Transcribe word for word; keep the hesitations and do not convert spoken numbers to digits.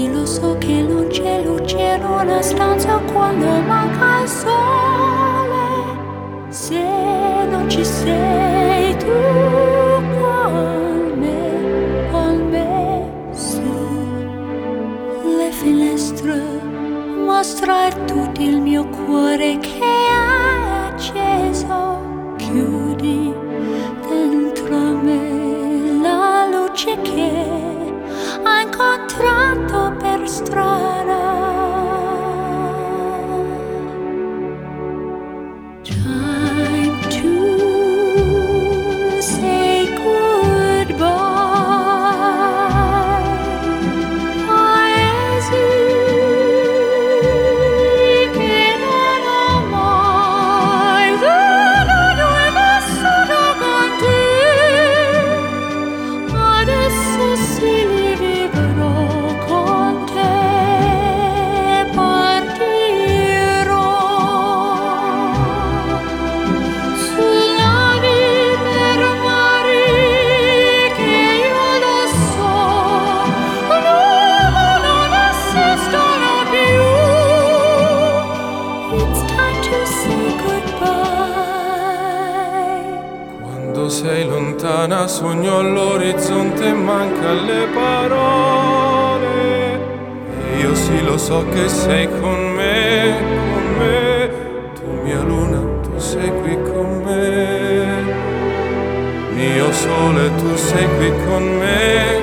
sì, lo so che non c'è luce in una stanza quando manca il sole. Se non ci sei tu con me, con me su le finestre, mostrar tutto il mio cuore che è acceso. Chiudi dentro me la luce che ho incontrato per strada. Time to say goodbye. Paesi che non ho mai veduto e vissuto con te. Adesso sì li vivrò con te. Partirò su navi per mari che io lo so non esistono più. It's time to say goodbye. Quando sei lontana sogno all'orizzonte e manca le parole. E io sì lo so che sei con me, con me. Tu mia luna, tu sei qui con me. Mio sole, tu sei qui con me.